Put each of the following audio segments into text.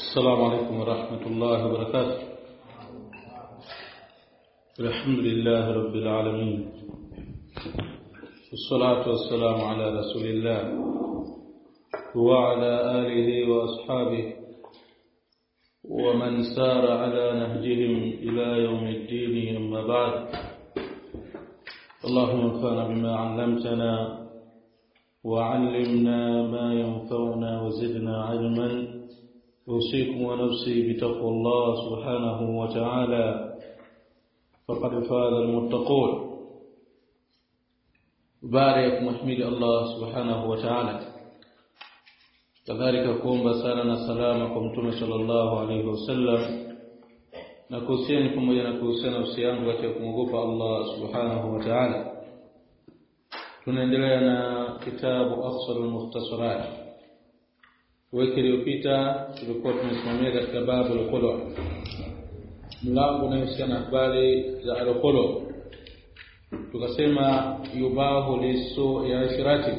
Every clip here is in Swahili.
السلام عليكم ورحمة الله وبركاته. الحمد لله رب العالمين، والصلاة والسلام على رسول الله وعلى آله وأصحابه ومن سار على نهجهم إلى يوم الدين. أما بعد، اللهم انفعنا بما علمتنا وعلمنا ما ينفعنا وزدنا علما. أوصيكم ونفسي بتقوى الله سبحانه وتعالى، فقد فاز المتقون. بارك محمد الله سبحانه وتعالى، كذلك kuomba sala na salama kwa Mtume sallallahu alayhi wasallam, na kuhusiana pamoja na kuhusiana nafsi yangu katika kumwogopa Allah subhanahu wa ta'ala. Tunaendelea na kitabu Akhsarul Mukhtasarat. Wiki iliyopita tulikuwa tumesimamia katika babu al-khulu', mlango unaohusiana na habari za al-khulu'. Tukasema yubahu lisu ya ashirati,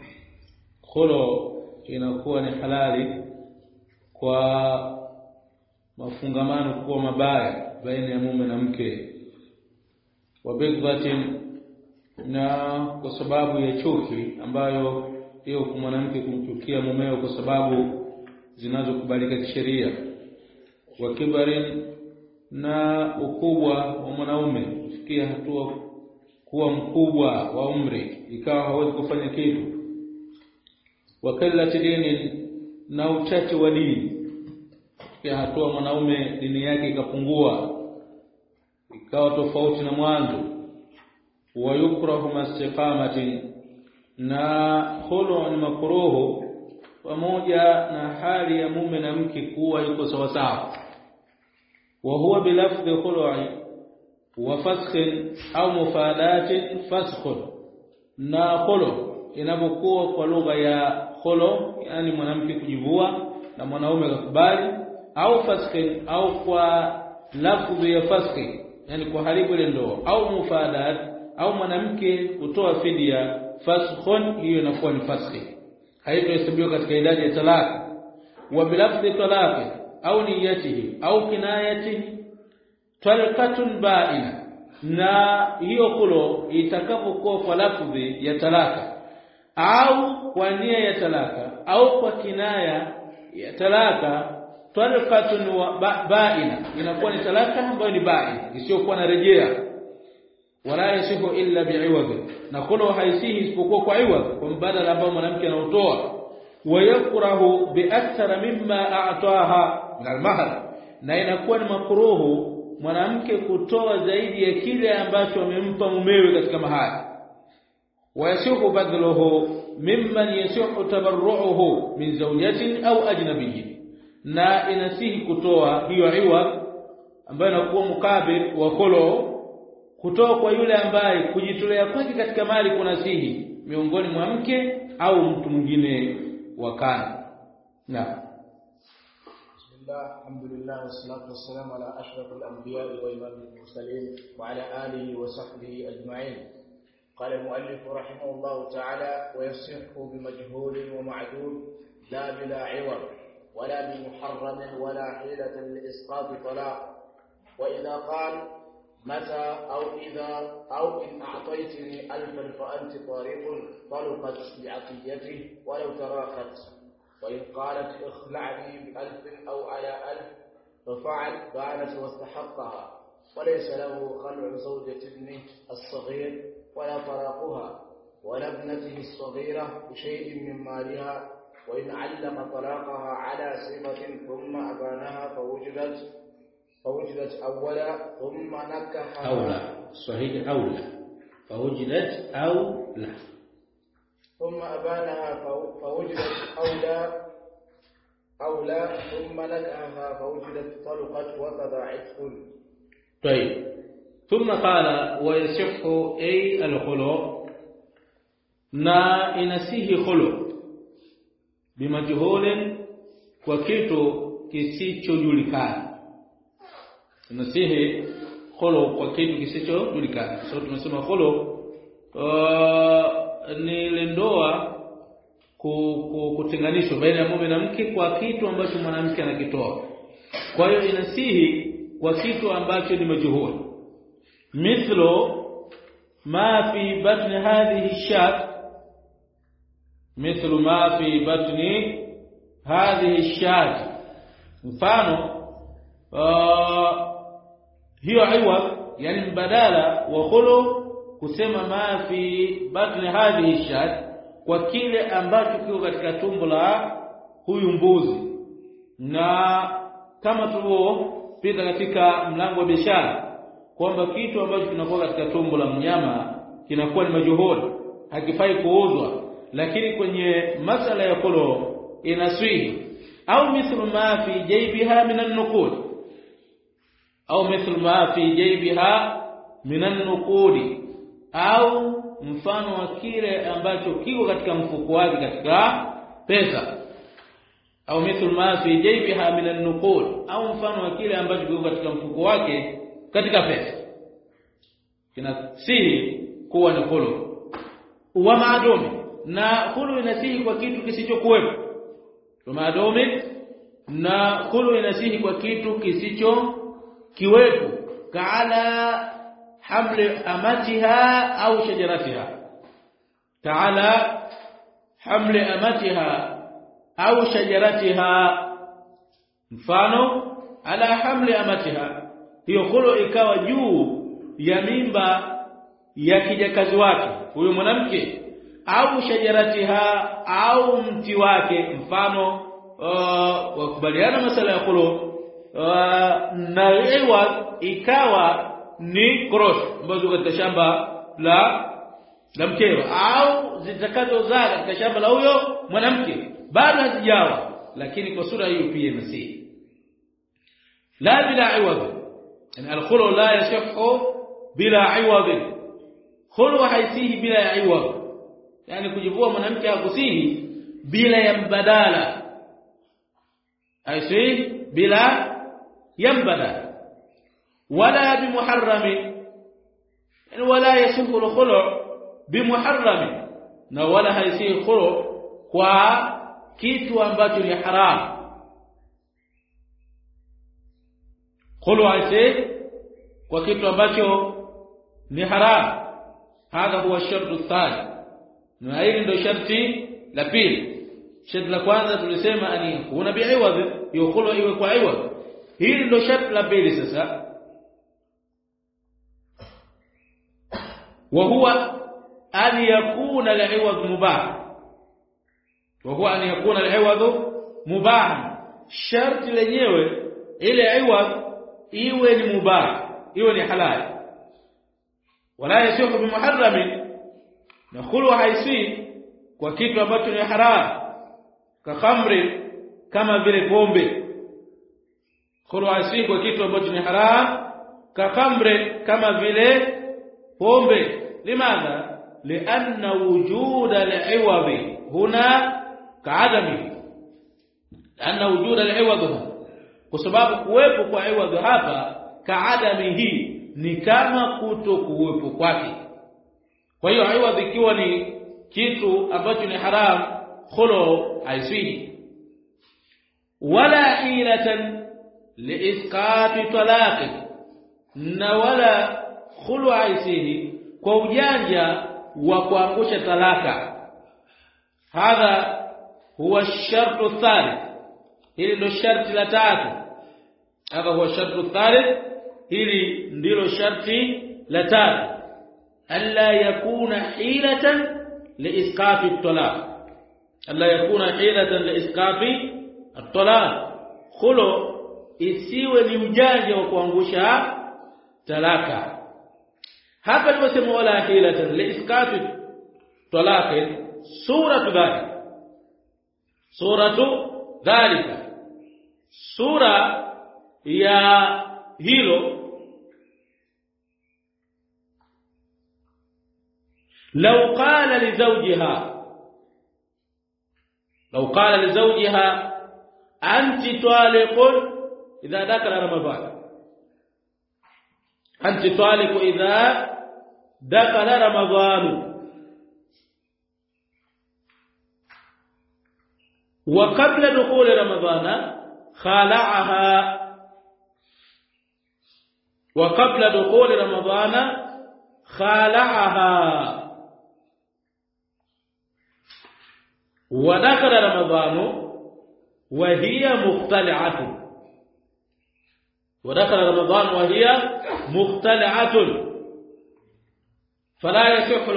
khulu' inakuwa ni halali kwa mafungamano kuwa mabaya baina ya mume na mke, wa bighatin, na kwa sababu ya chuki ambayo hiyo kwa mwanamke kumchukia mumeo kwa sababu zinazokubalika kisheria, wa kibarin, na ukubwa wa mwanaume kufikia hatua kuwa mkubwa wa umri ikawa hawezi kufanya kitu, wa qillati dini, na uchache wa dini kufikia hatua mwanaume dini yake ikapungua ikawa tofauti na mwanzo, wa yukrahu mastiqamatin, na khulu' ni makruhu pamoja na hali ya mume na mke kuwa yuko sawa sawa. Wa huwa bilafdhi khulu'i wa fasakhin au mufadatin fasakh, na khulu' inapokuwa kwa lugha ya khulu', yani mwanamke kujivua na mwanaume akakubali, au fasakhin au kwa lafdhi ya fasakh, yani kuharibu ile ndoa, au mufadat au mwanamke kutoa fidia, faskhun, hiyo inakuwa ni fasakh, haitohesabiwa katika idadi ya talaka. Wa bilafdhi talaqi au niyatihi au kinayatihi talqatun ba'ina, na hiyo khulu' itakapokuwa kwa lafdhi ya talaka au kwa nia ya talaka au kwa kinaya ya talaka, talqatun ba'ina, inakuwa ni talaka ambayo ni ba'ina, isiyokuwa na rejea. Wala yasihu illa bi'iwad, na khulu' haisihi isipokuwa kwa iwad, kwa mbadala ambao mwanamke anautoa. Wa yakrahu bi akthar mimma a'taha min al-mahr, na inakuwa ni makruhu mwanamke kutoa zaidi ya kile ambacho amempa mumewe katika mahari. Wa yasihu badluhu mimman yasihu tabarru'uhu min zawjatin au ajnabiyyin, na inasihi kutoa hiyo iwad ambayo inakuwa mukabil wa khulu' kutoa kwa yule ambaye kujitolea kwake katika mali kunasihi miongoni mwa mke au mtu mwingine wa kana. Naam. Bismillah, alhamdulillah, wassalatu wassalamu ala ashrafil anbiya'i wa imamil mursalin wa ala alihi wa sahbihi ajma'in. Qala al-mu'allif rahimahullah ta'ala: wa yasihhu bi majhulin wa ma'dud la bila 'iwad wala bi muharramin wala hilatan li isqat talaq. Wa idha qala متى أو إذا أو إن أعطيتني 1000 فأنت طارق طلقت بعطيته ولو تراخت. وإن قالت اخلعني ب1000 أو على 1000 ففعل بانت واستحقها، وليس له خلع زوجة ابنه الصغير ولا طلاقها ولا ابنته الصغيرة بشيء من مالها. وإن علق طلاقها على صفة ثم أبانها فوجدت أولا ثم نكحها أولى، صحيح أولى، فوجدت أولى ثم أبانها فوجدت أولى ثم نكحها فوجدت طلقت وقضى عتق. طيب، ثم قال ويصح أي الخلو، na inasihi khulu bimajhulin, kwa kitu kisichojulikana. Inasihi khulu kwa kitu kisichojulikana. So tumesema khulu ni lendoa kutenganishwa baina ya mume na mke kwa kitu ambacho mwanamke anakitoa. Kwa hiyo inasihi kwa kitu ambacho ni majhul. Mithlu ma fi batni hadhihi shat, mithlu ma fi batni hadhihi shat, mfano hiyo aiwa, yani mbadala wa khulu kusema ma fi batni hadhihi shat, kwa kile ambacho kiko katika tumbo la huyu mbuzi. Na kama tulivyopita katika mlango wa biashara kwamba kitu ambacho kinakuwa katika tumbo la mnyama kinakuwa ni majuhudi, hakifai kuuzwa, lakini kwenye masala ya khulu inaswihi. Au mithlu ma fi jaybiha min an-nuqud, au mithlu ma fi jaybiha min an-nuqud, au mfano wa kile ambacho kiko katika mfuko wake katika pesa. Au mithlu ma fi jaybiha min an-nuqud, au mfano wa kile ambacho kiko katika mfuko wake katika pesa, kinasihi kuwa ni khulu. Wa maadumi, na khulu inasihi kwa kitu kisichokuwepo. Wa maadumi, na khulu inasihi kwa kitu kisicho kiwepo, kaala hamli amatiha au shajaratiha, taala hamli amatiha au shajaratiha. Mfano ala hamli amatiha, hiyo khulu ikawa juu ya mimba ya kijakazi wake huyo mwanamke, au shajaratiha, au mti wake. Mfano wakubaliana masala ya khulu na iwa ikawa ni korosho ambazo katika shamba la mkeo, au zitakazozaa katika shamba la huyo mwanamke bado hazijawa, lakini kwa sura hiyo pia inasihi. La bila iwad, yani al-khulu la yasihhu bila iwad. Khulu haisihi bila iwad, yani kujivua mwanamke hakusihi bila ya mbadala, haisihi bila ya mbadala. Wala bimuharram, yani wala yasihhu al-khulu bimuharram, na wala haisihi khulu kwa kitu ambacho ni haram. Khulu haisihi kwa kitu ambacho ni haram. Hadha huwa shartu thani, na hili ndio sharti la pili. Sharti la kwanza tulisema ani kuna bi'iwad, hiyo khulu iwe kwa iwad. Hili ndio sharti la pili sasa. وهو أن يكون العوض مباح، وهو أن يكون العوض مباح. شرط lenyewe ile iwad iwe ni mubah, iwe ni halal. Wala yasihu bimuharram, na khulu haisi kwa kitu ambacho ni haram, ka khamri, kama vile pombe. Khulu haisi kwa kitu ambacho ni haram, ka khamri, kama vile pombe. Limadha? Lianna wujuda al-iwad huna ka'adami, lianna wujuda al-iwad huna, kwa sababu kuwepo kwa iwad hapa ka'adami, hii ni kama kuto kuwepo kwake. Kwa hiyo iwad ikiwa ni kitu ambacho ni haram, khulu haisihi. Wala hilatan liisqati talaqi, na wala khulu haisihi kwa ujanja wa kuangusha talaka. Hadha huwa shartu thalith, hili ndio sharti la tatu. Hadha huwa shartu thalith, hili ndilo sharti la tatu. Alla yakuna hilatan liisqati at-talaq, alla yakuna hilatan liisqati at-talaq. Khulu isiwe ni ujanja wa kuangusha talaka. Hapa tunasema wala hilatan liisqati talaq, suratu dhalika, suratu dhalika, sura ya hilo. لو قال لزوجها أنت طالق إذا دخل رمضان، أنت طالق إذا دخل رمضان. wa qabla dukhul ramadhana khala'aha wa qabla dukhul ramadhana khala'aha wa dakhala ramadhanu wa hiya mukhtali'atun ودخل رمضان وهي مختلعة فلا يصح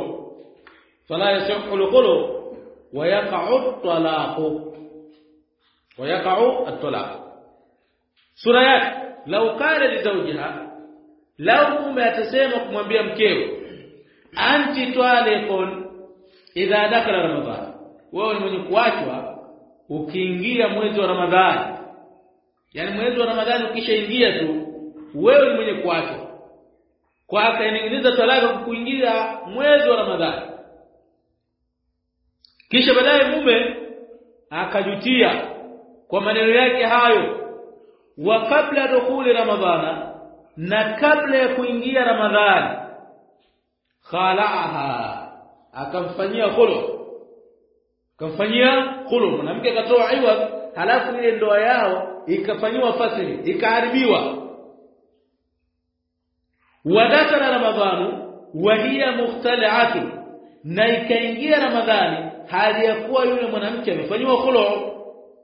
الخلو ويقع الطلاق سوريات لو قال لزوجها لو atasema kumwambia mkeo anti twalikun idha dakhala ramadhan wewe ni mwenye kuachwa ukiingia mwezi wa Ramadhani. Yani mwezi wa Ramadhani ukishaingia tu wewe ni mwenye kuachwa. Kwa akaingiza talaka kuingia mwezi wa Ramadhani. Kisha baadaye mume akajutia kwa maneno yake hayo. Wa kabla dukhuli Ramadhana, na kabla ya kuingia Ramadhani, khala'aha, akamfanyia khulu. Mwanamke akatoa iwad, halafu ile ndoa yao ikafanywa fasili, ikaharibiwa. Wadakala Ramadhanu wa hiya mukhtali'atu, na ikaingia Ramadhani hali ya kuwa yule mwanamke amefanywa khulu.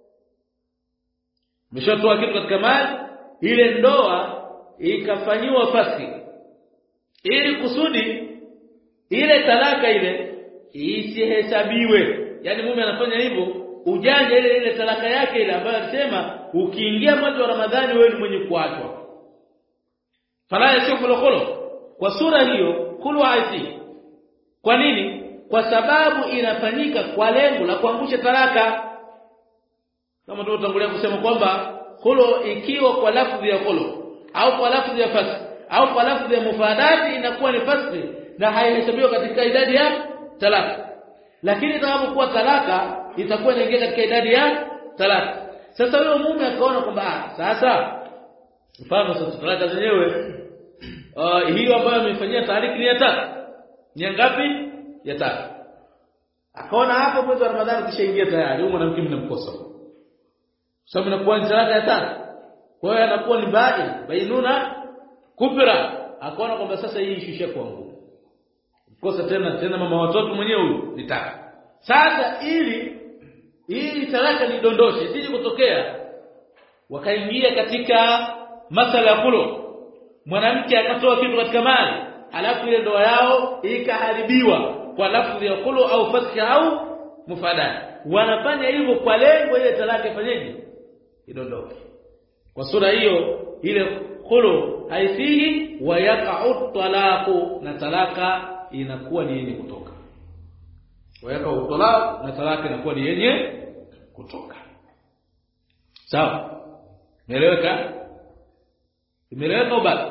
Mshatoa kitu katika mali, ile ndoa ikafanywa fasili, ili kusudi ile talaka ile isihesabiwe. Yani mume anafanya hivyo ujanja ile talaka yake ile ambayo alisema ukiingia mwezi wa Ramadhani wewe ni mwenye kuachwa. Fala yasifu khulu. Kwa sura hiyo khulu haisi. Kwa nini? Kwa sababu inafanyika kwa lengo la kuangusha talaka. Kama tulitangulia kusema kwamba khulu ikiwa kwa lafzi ya khulu au kwa lafzi ya fasl au kwa lafzi ya mufadati inakuwa ni fasl na haihesabiwi katika idadi ya talaka. Lakini itakapokuwa talaka itakuwa inaingia katika idadi ya talaka. Sasa huyo mume akaona kwamba sasa mfano sasa talaka zenyewe hiyo ambayo amefanyia tariki ni ya tatu. Ni ngapi? Ya tatu. Akaona hapo mwezi wa Ramadhani kishaingia tayari, huyo mwanamke mnamkosa. Sababu inakuwa ni talaka ya tatu. Kwa hiyo anakuwa ni bainuna kubra. Akaona kwamba sasa hii ishushe kwangu. Kosa tena mama watoto mwenyewe huyu nitaka. Sasa ili talaka nidondoshe isije kutokea wakaingia katika masala ya khulu. Mwanamke akatoa kitu katika mali, alafu ile ndoa yao ikaharibiwa kwa lafzi ya khulu au fathi au mufadala. Wanafanya hivyo kwa lengo ile talaka ifanyeje? Idondoke. Kwa sura hiyo ile khulu haisihi wa yaqa'u talaqu, na talaka inakuwa ni yenye kutoka. Waweka utolao na talaka inakuwa ni yenye kutoka. Sawa? Imeeleweka? Imeeleweka basi?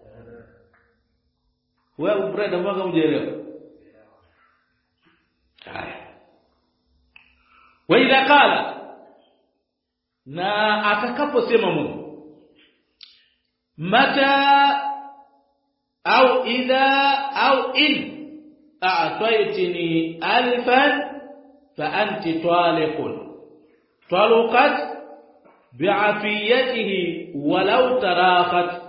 Wewe brada mwaka hujaelewa. Haya. Wa idha qala, na atakaposema Mungu mata au idha au in a'taytini alfan fa anti taliqun talaqat bi'afiyatihi walau tarakhat.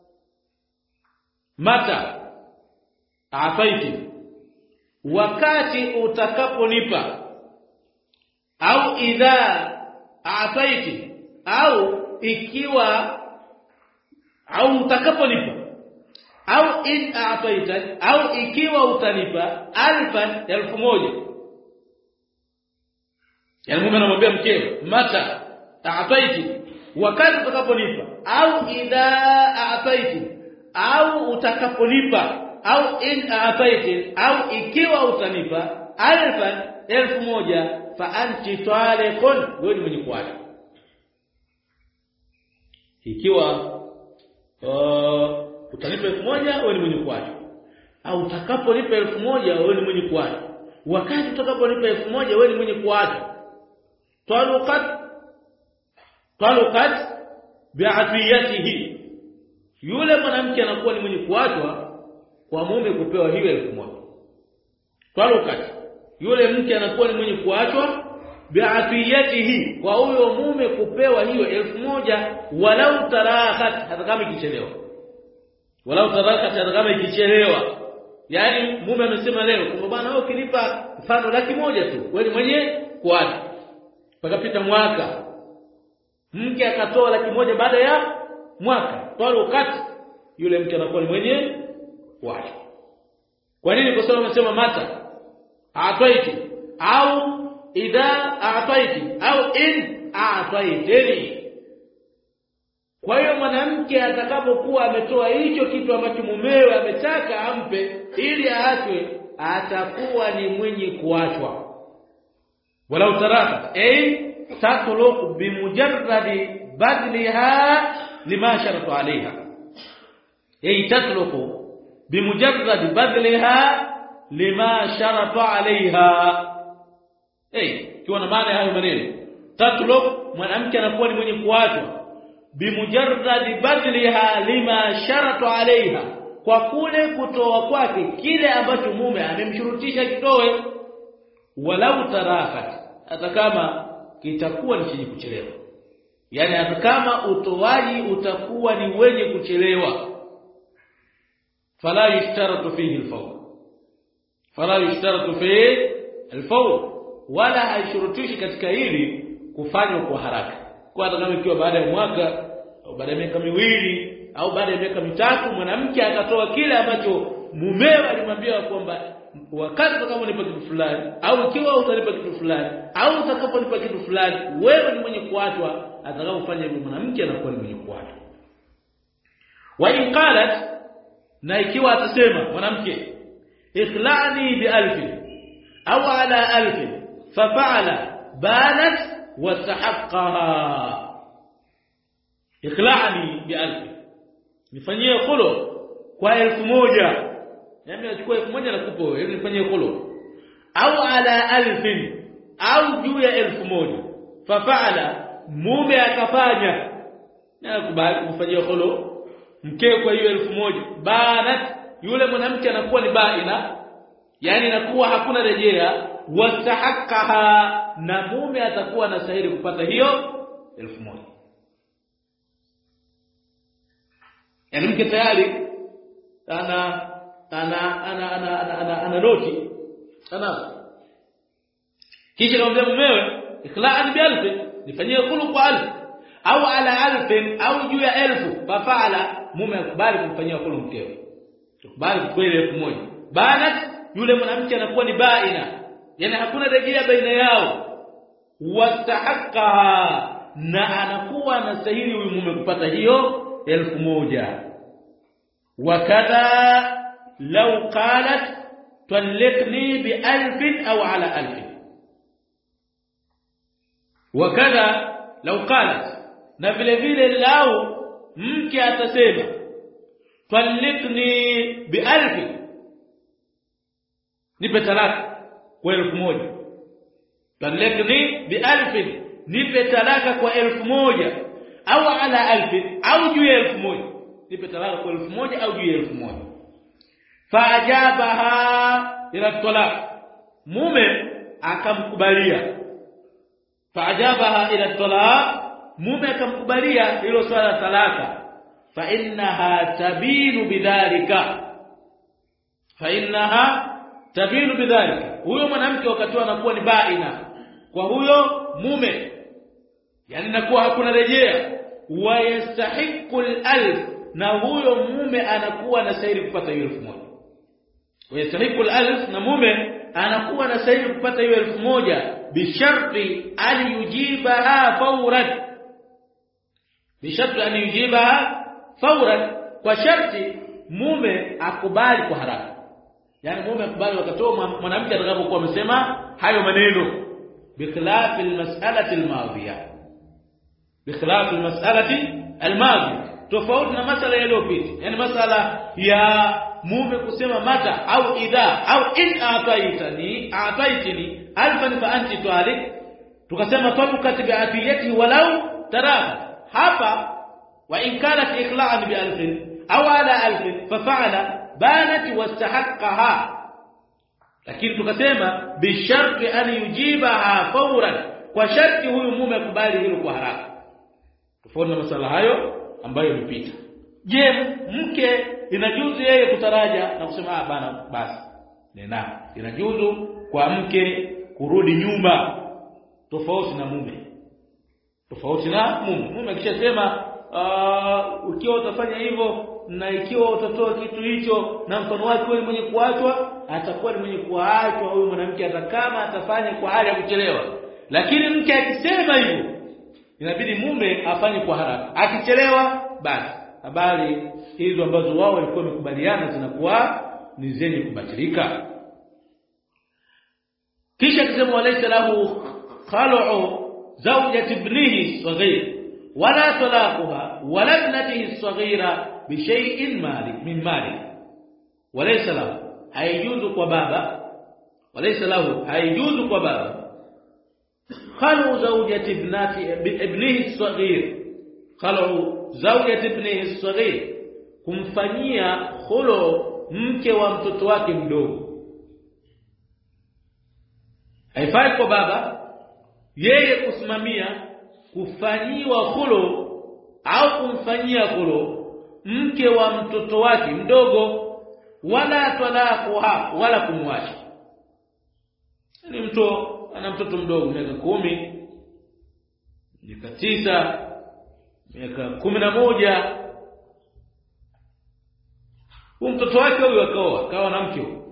Mata a'tayti, wakati utakaponipa, au idha a'tayti, au ikiwa, au utakaponipa, au in a'taytani, au ikiwa utanipa alfan 1000. Yani mume anamwambia mkewe mata a'tayti, wakati utakaponipa, au idha a'tayti, au utakaponipa, au in a'tayti, au ikiwa utanipa alfan 1000 fa anti taliqun, wewe ni mwenye kuacha. Ikiwa utanipa 1000 wewe ni mwenye kuacha, au utakaponipa 1000 wewe ni mwenye kuacha. Wakati utakaponipa 1000 wewe ni mwenye kuacha. Taluqat bi'afiyatihi, yule mwanamke anakuwa ni mwenye kuachwa kwa mume kupewa hiyo 1000. Taluqat, yule mke anakuwa ni mwenye kuachwa bi'atiyatihi, kwa huyo mume kupewa hiyo 1000 walau tarakat, hata kama ikichelewa. Walau tarakat, hata kama ikichelewa. Yani mume amesema leo kwamba bwana wewe ukinipa mfano 100,000 tu wewe mwenye kuacha, pakapita mwaka mke akatoa 100,000 baada ya mwaka, pale wakati yule mke anakuwa ni mwenye kuacha. Kwa nini? Kwa sababu amesema mata a'taiti au idha a'taiti au in a'taitini. Kwa hiyo mwanamke atakapokuwa ametoa hicho kitu ambacho mumewe ametaka ampe ili aachwe, atakuwa ni mwenye kuachwa. Walau taraka tatluq bimujarradi badliha lima sharatu alaiha. Tatluq bimujarradi badliha lima sharatu alaiha. Kiwa na maana hayo maneno, tatluq, mwanamke anakuwa ni mwenye kuachwa bimujarradi badliha lima sharatu alaiha, kwa kule kutoa kwake kile ambacho mume amemshurutisha kitoe. Walau tarakat, hata kama kitakuwa ni chenye kuchelewa, yani hata kama utoaji utakuwa ni wenye kuchelewa. Fala yushtaratu fihi al-fawr, fala yushtaratu fihi al-fawr, wala haishurutishi katika hili kufanywa kwa haraka. Kwa hata kama ikiwa baada ya mwaka au baada ya miaka miwili au baada ya miaka mitatu mwanamke akatoa kile ambacho mumewe alimwambia kwamba wakati utakaponipa kitu fulani au ikiwa utanipa kitu fulani au utakaponipa kitu fulani wewe ni mwenye kuachwa, atakapofanya hivyo mwanamke anakuwa ni mwenye kuachwa. Wa in qalat, na ikiwa atasema mwanamke ikhla'ni bi 1000 au ala 1000 fa fa'ala banat wastahaqqaha. Ikhla'ni bi 1000, nifanyie khulu kwa 1000, yani nachukua 1000 nakupa wewe, ili nifanyie khulu. Au ala 1000, au juu ya 1000, fa fa'ala, mume akafanya, na kubali kufanyia khulu mkeo kwa hiyo 1000, banat, yule mwanamke anakuwa ni baina, yani inakuwa hakuna rejea. Wastahaqqaha, na mume atakuwa anastahili kupata hiyo 1000. Yani mke tayari ana noti kisha kumwambia mumewe ikhla'an bi 1000, nifanyie khulu kwa 1000 au ala 1000 au juu ya 1000, fafala, mume akubali kumfanyia khulu mkewe, akubali kweli 1000. Banat, yule mwanamke anakuwa ni baina, yani hakuna rejea baina yao. Wastahaqqaha, na anakuwa anastahili huyu mume kupata hiyo 1000. Wakadha law qalat talliqni bi 1000 au ala 1000. Wakadha law qalat, na vile vile lau mke atasema talliqni bi 1000, nipe talaka kwa 1000. Talliqni bi 1000, nipe talaka kwa 1000 au ala 1000 au juu ya 1000, nipe talaka kwa 1000 au juu ya 1000. Faajabaha ila talaq, mume akamkubalia. Faajabaha ila talaq, mume akamkubalia hilo swala la talaka. Fa innaha tabinu bidhalika, fa innaha tabinu bidhalika, huyo mwanamke wakati anakuwa ni baina kwa huyo mume, yani nakuwa hakuna rejea. Wa yastahiqul 1000, na huyo mume anakuwa anastahili kupata hiyo 1000. Wa yastahiqul 1000, na mume anakuwa anastahili kupata hiyo 1000 bisharti an yujibaha fawran, bisharti an yujibaha fawran, kwa sharti mume akubali kwa haraka. Yani mume akubali wakati mwanamke atakapokuwa amesema hayo maneno. Bikhilafi almas'alati almadhiya, bikhilafi almas'alati almadhiya, tofauti na masala yaliyopita. Yani masala ya mume kusema mata au idha au in a'taitini 1000 fa anti talik, tukasema tabukat bi afiyati walau taraka. Hapa wa in kanat ikhla'an bi 1000 au ala 1000 fa fa'ala banat wastahaqqaha, lakini tukasema bisharti an yujibaha fawran, kwa sharti huyu mume akubali hilo kwa haraka. Tofauti na masala hayo ambayo yamepita. Je, mke inajuzu yeye kutaraja na kusema bana basi nenda? Inajuzu kwa mke kurudi nyuma, tofauti na mume. Mume akishasema ukiwa utafanya hivyo na ikiwa utatoa kitu hicho na mfano wake wewe mwenye kuachwa, atakuwa ni mwenye kuachwa huyu mwanamke hata kama atafanya kwa hali ya kuchelewa. Lakini mke akisema hivyo inabidi mume afanye kwa haraka. Akichelewa basi habari hizo ambazo wao walikuwa wamekubaliana zinakuwa ni zenye kubatilika. Kisha akisema walaysa lahu khal'u zawjati ibnihi saghir wala talaquha wala ibnatihi saghira bi shay'in min mali. Walaysa lahu haijuzu kwa baba, khal'u zawjati ibnihi saghir, khal'u zawjati ibnihi saghir, kumfanyia khulu mke wa mtoto wake mdogo. Haifai kwa baba yeye kusimamia kufanyiwa khulu au kumfanyia khulu mke wa mtoto wake mdogo, wala talaquha, wala kumwacha. Ni mtu ana mtoto mdogo miaka 10, miaka 9, miaka 11, huyo mtoto wake huyo akawa na mke huyo.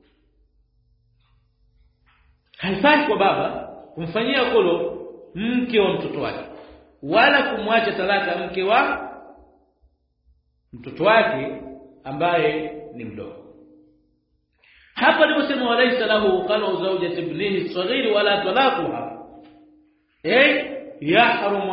Haifai kwa baba kumfanyia khulu mke wa mtoto wake wala kumwacha talaka mke wa mtoto wake ambaye ni mdogo. Hapa aliposema walaysa lahu qalu zawjati ibnihi saghir wala talaquha, yahrumu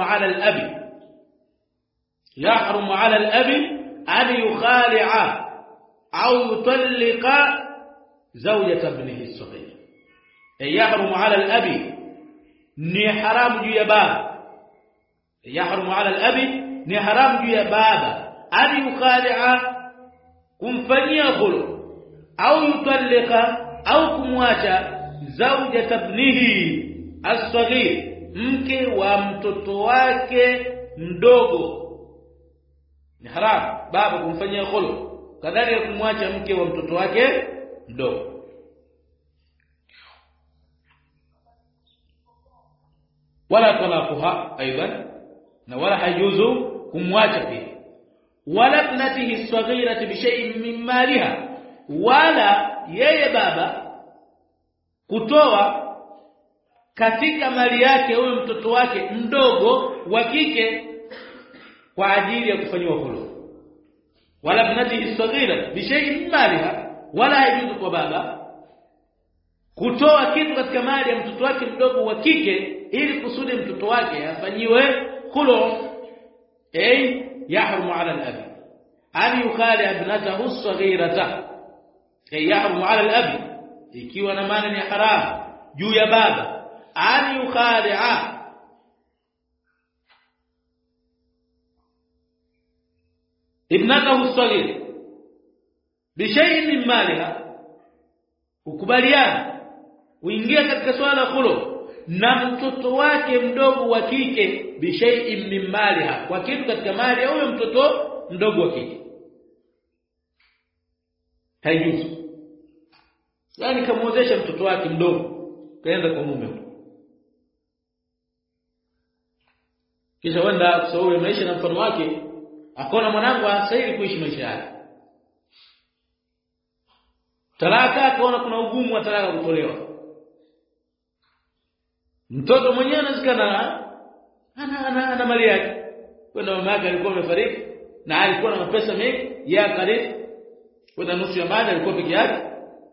ala al-abi an yukhali'a au yutalliqa zawjata ibnihi saghir. Yahrumu ala al-abi, ni haramu juu ya baba. Yahrumu ala al-abi, ni haramu juu ya baba an yukhali'a, kumfanyia khulu au yutalliqa au kumwacha zawjata ibnihi as-saghir, mke wa mtoto wake mdogo. Ni haramu baba kumfanyia khulu, kadhalika kumwacha mke wa mtoto wake mdogo. Wala talaquha aidan, na wala hajuzu kumwacha pia. Wala ibnatihi as-saghirati bi shay'in min maliha, wala yeye baba kutoa katika mali yake huyo mtoto wake mdogo wa kike kwa ajili ya kufanywa khulu. Wala ibnatihi as-saghirati bi shay'in min maliha, wala hajuzu kwa baba kutoa kitu katika mali ya mtoto wake mdogo wa kike ili kusudi mtoto wake afanyiwe khulu. Yahrumu ala al-abi an yukhali ibnatahu as-saghirata, yahrumu ala al-abi, ikiwa na maana ni haram juu ya baba an yukhali'a ibnatahu as-saghir bi shay'in min maliha, ukubaliana uingia katika swala khulu na mtoto wake mdogo wa kike bi shay'in min maliha, kwa kitu katika mali ya huyo mtoto mdogo wa kike. Haijuzu. Yani kamuozesha mtoto wake mdogo kaenda kwa mume, kisha wenda kushauri maisha na mfano wake, akaona mwanangu hastahili kuishi maisha yake, talaka, akaona kuna ugumu wa talaka kutolewa. Mtoto mwenyewe anazikana ana mali yake, wenda mama yake alikuwa amefariki na alikuwa na pesa mengi, yeye akarithi wenda nusu ya mali alikuwa peke yake,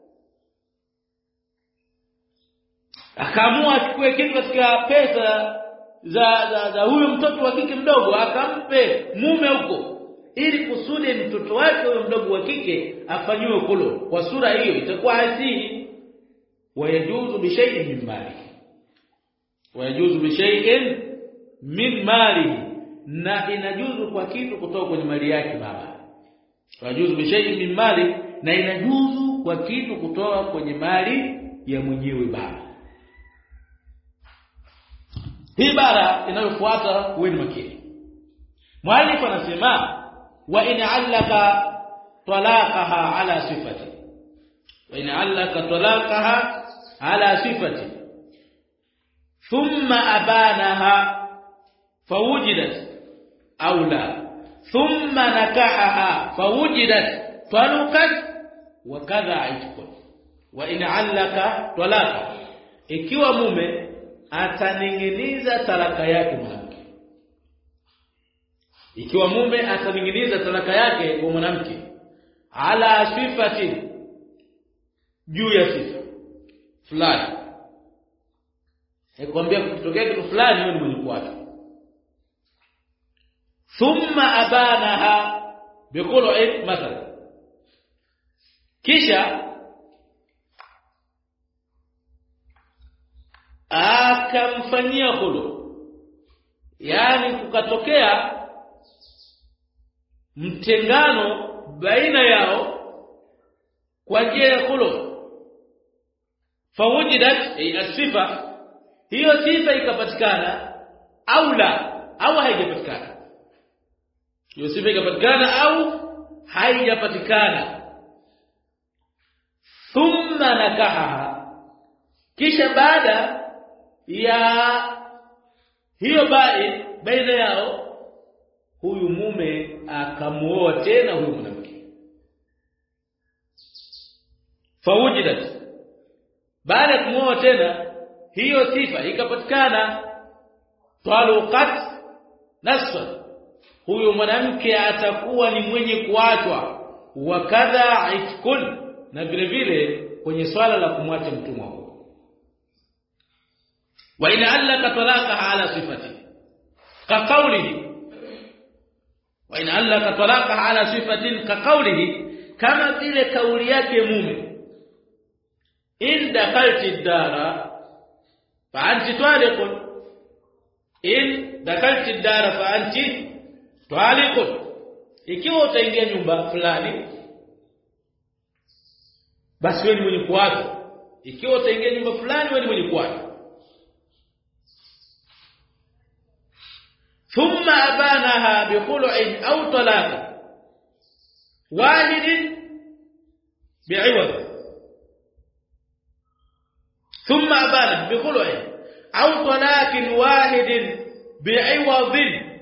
akaamua achukue kitu katika pesa za huyo mtoto wa kike mdogo akampe mume huko, ili kusudi mtoto wake huyo mdogo wa kike afanywe khulu. Kwa sura hiyo itakuwa hasihi. Wayajuzu bi shay'in min mali, wayajuzu bi shay'in min mali, na inajuzu kwa kitu kutoka kwenye mali yake baba. Wayajuzu bi shay'in min mali, na inajuzu kwa kitu kutoka kwenye mali ya mwenyewe baba. hii ibara inayofuata huwe ni makini. Muallif anasema wa in allaka talaqaha ala sifati, wa in allaka talaqaha ala sifati thumma abanaha fawujidat aw la thumma nakahaha fawujidat taluqat wa kadha itqun. Wa in allaka talaqa, ikiwa mume ataninginiza talaka yake mwanamke, ikiwa mume ataninginiza talaka yake kwa mwanamke ala sifati, juu ya sifa fulani, ikwambia kutokea kitu fulani wewe ni mwenye kuacha, thumma abanaha biqul'in mathalan, kisha akamfanyia khulu, yani kukatokea mtengano baina yao kwa njia ya khulu, fawujidat asifa, hiyo sifa ikapatikana au la, au haijapatikana, hiyo sifa ikapatikana au haijapatikana. Thumma nakaha, kisha baada ya hiyo baina yao huyu mume akamuoa tena huyu mwanamke, fawujidat, baada ya kumuoa tena hiyo sifa ikapatikana, taluqat nasfa, huyu mwanamke atakuwa ni mwenye kuachwa, wa kadha itqun, na vile vile kwenye swala la kumwacha mtumwa. Wa in allaka talaqaha ala sifati ka qawlihi, wa in allaka talaqaha ala sifatin ka qawlihi, kama vile kauli yake mume, in dakalti dara fa anti taliqun, in dakalti dara fa anti taliqun, ikiwa utaingia nyumba fulani basi wewe ni mwenye kuacha, ikiwa utaingia nyumba fulani wewe ni mwenye kuacha. Thumma abanaha biqul'in aw talaq wahid bi'iwad, thumma abana biqul'in aw talaq wahid bi'iwad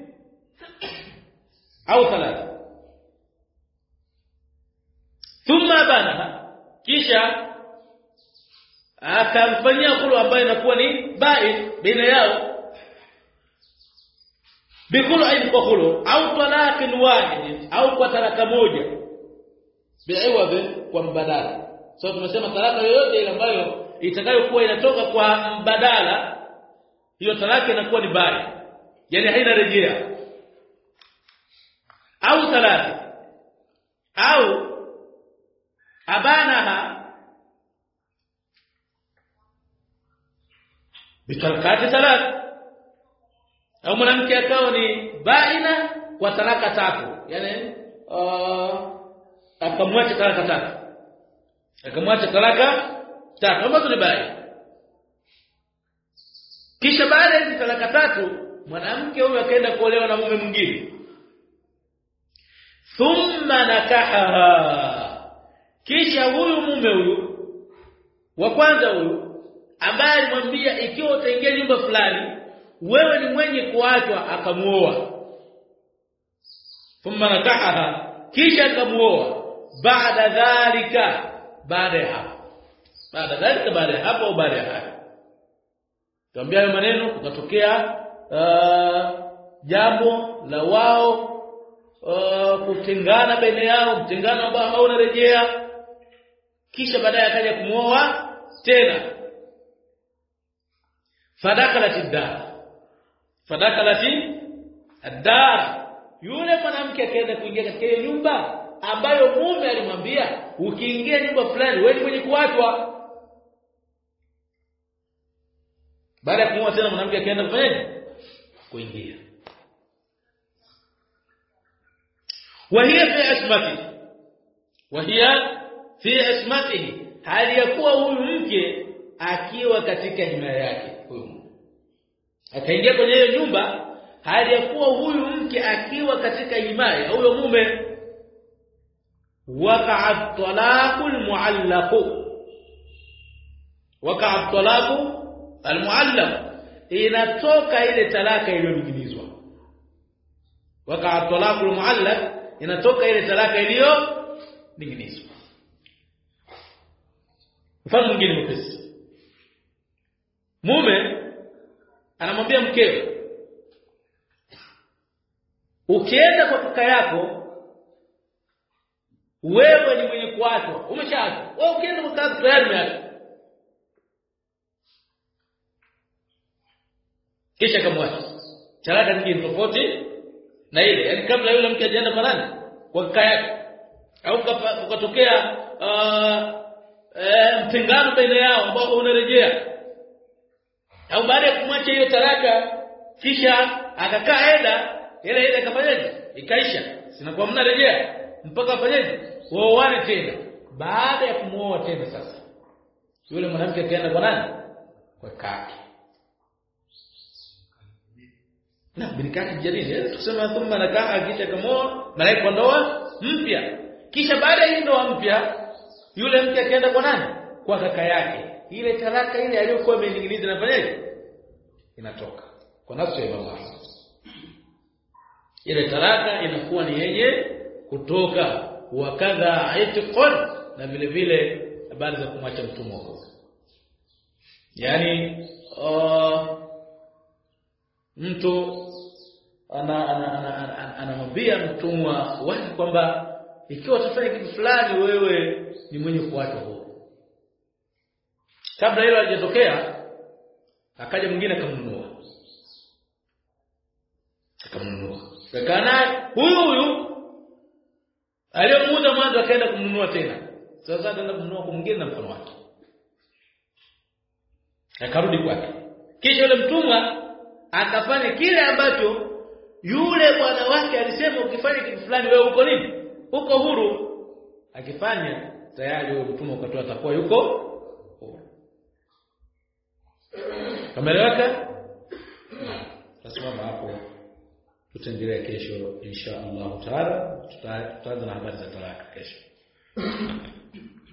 aw talaq, thumma abanaha, kisha akamfanyia khulu ambayo inakuwa ni baina yao, biqul'in kwa khulu au talaqin wahid, au kwa talaka moja, bi'iwad, kwa mbadala. So tumesema talaka yoyote ile ambayo itakayokuwa inatoka kwa mbadala, hiyo talaka inakuwa ni yani haina rejea. Au talaka au abanaha bitalaqati talaq, au mwanamke akao ni baina kwa talaka tatu, yani akamwacha talaka tatu, ambazo ni baina. Kisha baada ya hizo talaka tatu mwanamke huyo akaenda kuolewa na mume mwingine, thumma nakahaha, kisha huyu mume huyu wa kwanza huyu ambaye alimwambia ikiwa utaingia nyumba fulani wewe ni mwenye kuachwa, akamuoa. Thumma nakahaha, kisha akamuoa. Baada dhalika, baada ya hapo tuambia hayo maneno, kukatokea jambo la wao kutengana baina yao, mtengano ambao hauna rejea, kisha baadaye akaja kumuoa tena. Fadakalati ad-dar, yule mwanamke akaenda kuingia katika ile nyumba ambayo mume alimwambia ukiingia nyumba fulani wewe ni mwenye kuachwa. Baada ya kumuoa tena mwanamke akaenda kufanyaje? Kuingia. وهي في عصمته, hali ya kuwa huyu mke akiwa katika himaya yake huyu. akaingia kwenye hiyo nyumba hali ya kuwa huyu mke akiwa katika himaya huyo mume, waqa'a talaqul mu'allaq, waqa'a talaqu almu'allaq, inatoka ile talaka iliyoning'inizwa. Waqa'a talaqul mu'allaq, inatoka ile talaka iliyoning'inizwa. Mfano mwingine mpesi, mume anamwambia mkewe, ukienda kwa kaka yako wewe ni mwenye kuachwa, umeshaachwa. Wewe ukienda kwa kaka tayari umeachwa. Kisha kamwacha. Talaka nyingine tofauti na ile. Yaani kabla yule mke ajaenda kwa nani? Kwa kaka yake. Au ukatokea mtengano baina yao ambao unarejea. Au baada ya kumwacha hiyo talaka kisha akakaa ile kafanyaje? Ikaisha. Sinakuwa mnarejea mpaka afanyaje? Waoane tena. Baada ya kumuoa tena sasa, yule mwanamke akaenda kwa nani? Kwa kaka. Na bilikati jadili, tuseme thumma nakaa, kisha kamoa malaika kwa ndoa mpya. Kisha baada ya ndoa mpya, yule mke akaenda kwa nani? Kwa kaka yake. Ile talaka ile aliyokuwa amening'iniza inafanyaje? Inatoka. Kwa nafsi ya Imam Ahmad. Ile talaka inakuwa ni yenye kutoka. Wakadha aitiqan, na vile vile habari za kumwacha mtumwa huko. Yaani mtu anamwambia mtumwa wake kwamba ikiwa utafanya kitu fulani wewe ni mwenye kuachwa huko. Kabla hilo halijatokea akaja mwingine akamnunua. Kakana huyu aliyomuuza mwanzo akaenda kumnunua tena. Sasa akaenda kumnunua kwa mwingine na mfano wake. Akarudi kwake. Kisha yule mtumwa akafanya kile ambacho yule bwana wake alisema ukifanya kitu fulani wewe uko nini? Uko huru. Akifanya tayari yule mtumwa ukatoa atakuwa yuko huru. Kameleweka? Tasimama hapo. Tutaendelea kesho insha Allah taala. Tutaanza na habari za talaka kesho.